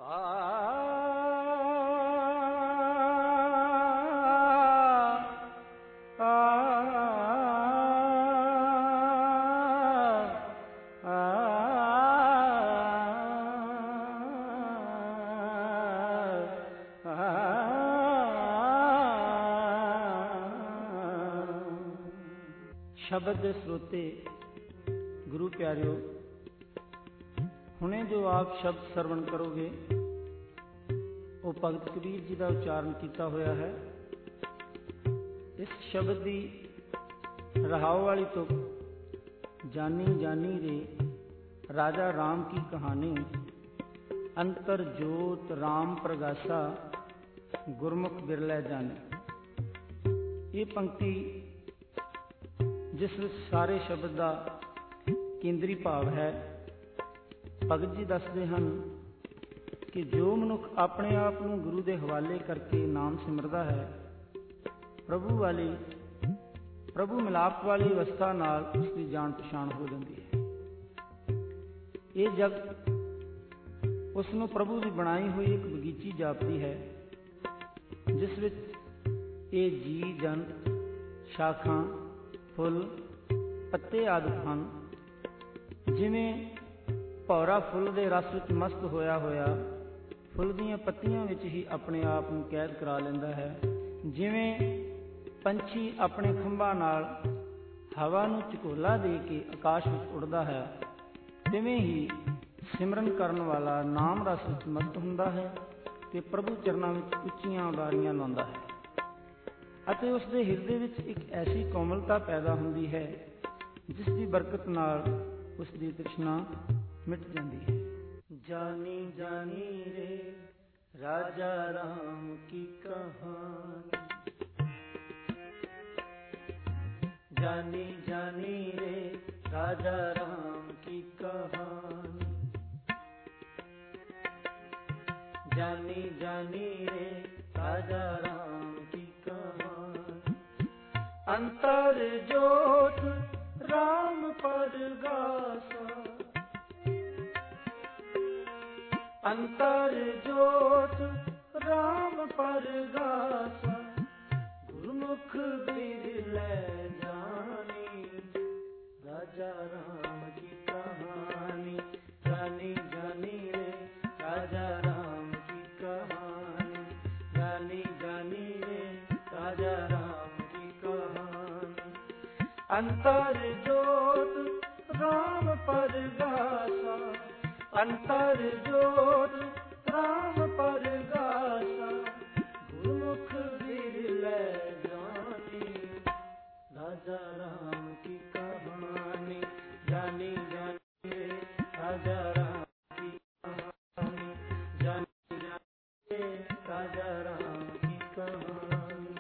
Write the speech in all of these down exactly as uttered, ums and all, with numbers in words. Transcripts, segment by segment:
शब्द दे स्रोते गुरु प्यारियो, हुणे जो आप शब्द सरवण करोगे वो भगत कबीर जी का उच्चारण किया होया है। इस शब्द की रहाव वाली तो जानी जानी रे राजा राम की कहानी, अंतर जोत राम प्रगासा गुरमुख बिरलै जाने। ये पंक्ति जिस सारे शब्द का केंद्री भाव है, भगत जी दसते हैं कि जो मनुख अपने आप को गुरु के हवाले करके नाम सिमरदा है, प्रभु वाली प्रभु मिलाप वाली अवस्था नाल उसकी जान पछाण हो जाती है। ये जग उसनों प्रभु की बनाई हुई एक बगीची जापती है, जिस विच ये जी जंत शाखा फुल पत्ते आदि हन। जिमें भौरा फुल के रस विच मस्त होया होया फुल दीयां पत्तियां विच ही अपने आप को कैद करा लेंदा है। जिमें पंछी अपने खंभा नाल हवा नूं झकोला दे के आकाश विच उड़दा है, तिवें ही सिमरन करन वाला नाम रस विच मस्त हुंदा है ते प्रभु चरनां विच उच्चियां उडारियां लाउंदा है, अते उसके हिरदे विच एक ऐसी कोमलता पैदा होंदी है जिसकी बरकत नाल उसकी तृष्णा मिट जाती है। जानी जानी रे राजा राम की कहानी, जानी जानी रे राजा राम की कहानी, जानी जानी रे राजा राम की कहानी। अंतर जोत राम परगासा, अंतर जोत राम परगासा गुरमुख बिरलै जानी, राजा राम की कहानी। जानी जानी रे राजा राम की कहानी, जानी जानी रे राजा राम की कहानी। अंतर जोत राम परगासा, अंतर जोत राम परगासा गुरमुख बिरलै जानी, राजा राम की कहानी। जानी जानी रे राजा राम की कहानी, जानी जानी रे राजा राम की कहानी।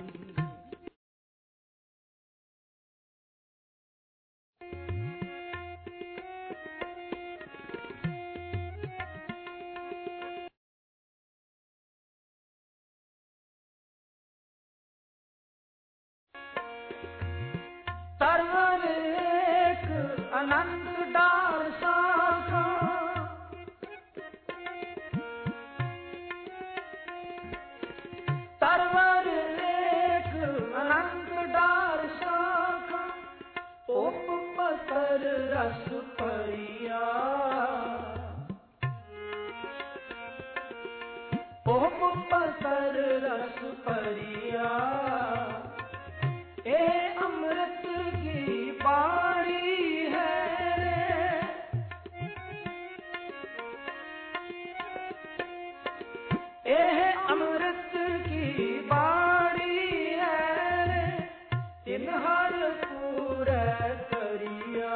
तरवर एक अनंत डाल शाखा, तरवर एक अनंत डाल शाखा, ओप पतर रस परिया, ओप पतर रस परिया। ए अमृत की बाणी है रे, ए अमृत की बाणी है रे, तिन हर पूरै करिया,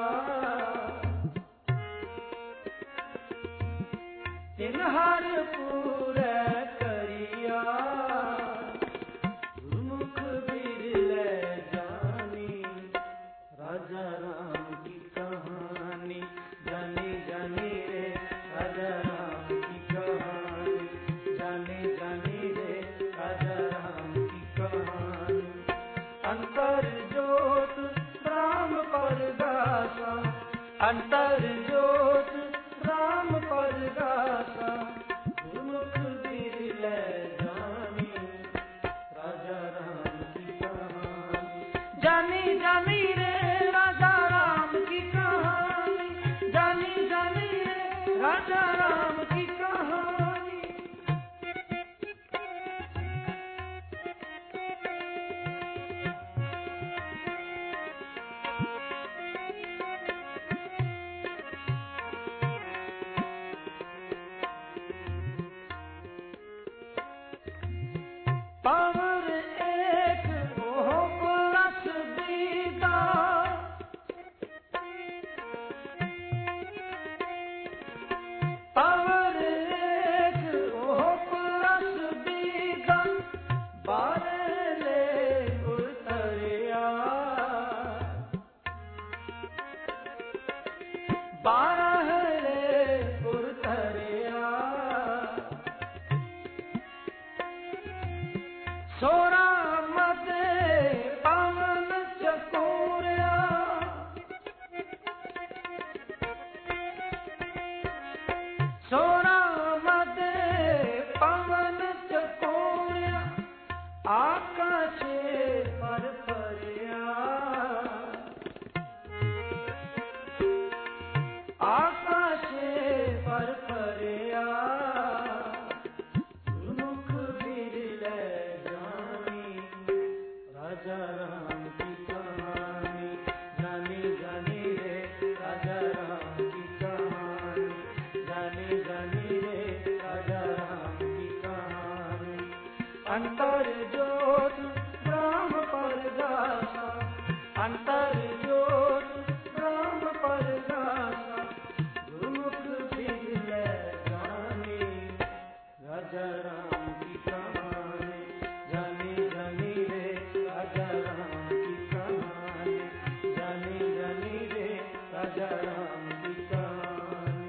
तिन हर पूरै करिया गुरमुख बिरलै जानी, राजा राम की कहानी। जानी जानी रे राजा राम की कहानी, जानी जानी रे राजा राम की कहानी। अंतर जोत राम परगासा, अंतर जोत राम परगासा गुरमुख राजा राम की कहानी। पावर एक ओह प्लस बीता, पावर एक ओह प्लस बीता, बारह ले उतरिया, बारह ले उतरिया, सोरा मते पवन चकोरिया, सोरा मते पवन चकोरिया, आकाशे पर परिया, आकाशे पर परिया, गुरुमुख बिरले राजा राम की कहानी। जानी जानी रे राजा राम की कहानी, जानी जानी रे राजा राम की कहानी। अंतर ज्योत ब्रह्म परगासा, अंतर ज्योत ब्रह्म परगासा, गुरुमुख बिरले जानी राजा राम की कहानी। जानी जानी रे राजा राम की कहानी, जानी जानी रे राजा राम की कहानी।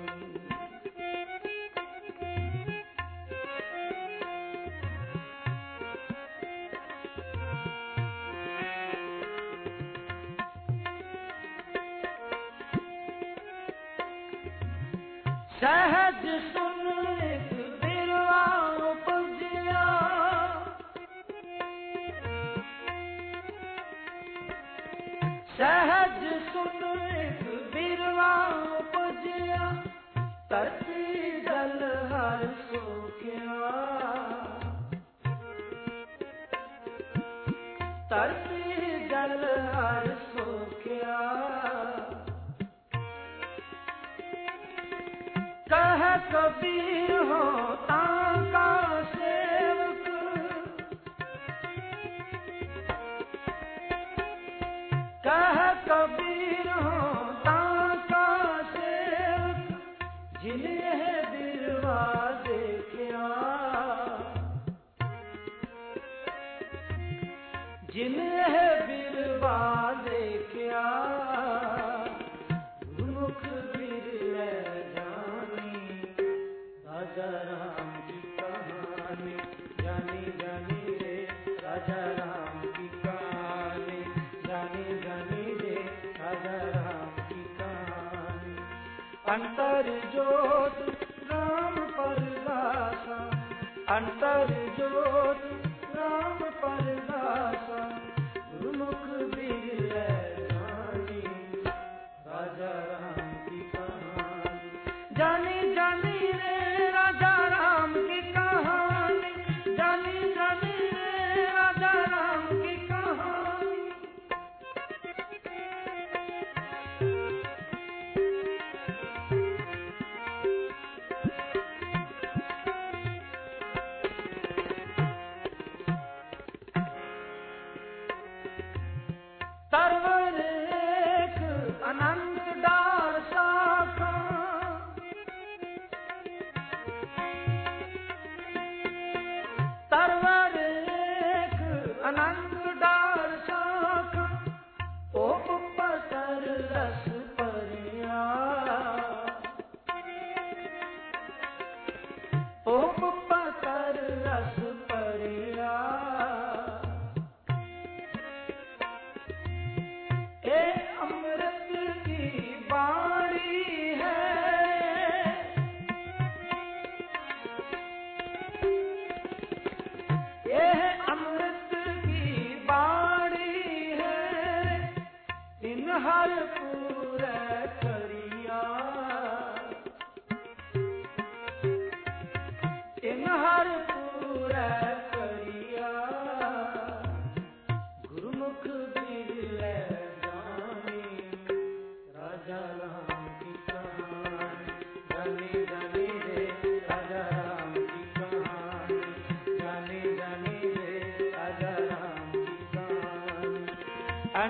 सहज सुन एक बिरवा उपजिया, सहज सुन एक बिरवा उपजिया, तरती जल हर सोखिया, तरती जल हर सोखिया, कह कबीर हो ताका सेवक, कह कबीर हो ताका सेवक, जिन्हें बिरवा देखिया, जिन्हें बिरवा देखिया, गुरुमुख बिरले जानी राजा राम की कहानी। जानी जानी रे राजा राम की कहानी, जानी जानी रे राजा राम की कहानी। अंतर ज्योत राम परगासा, अंतर ज्योत राम परगासा, गुरुमुख बिरले जानी राजा राम की कहानी। जानी जानी रे राजा राम की कहानी, जानी जानी रे राजा राम की कहानी।